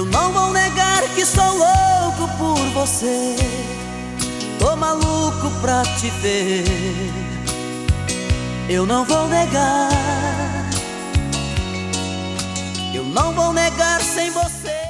não vou negar que sou louco por você. Tô maluco pra te ver. Eu não vou negar, eu não vou negar sem você.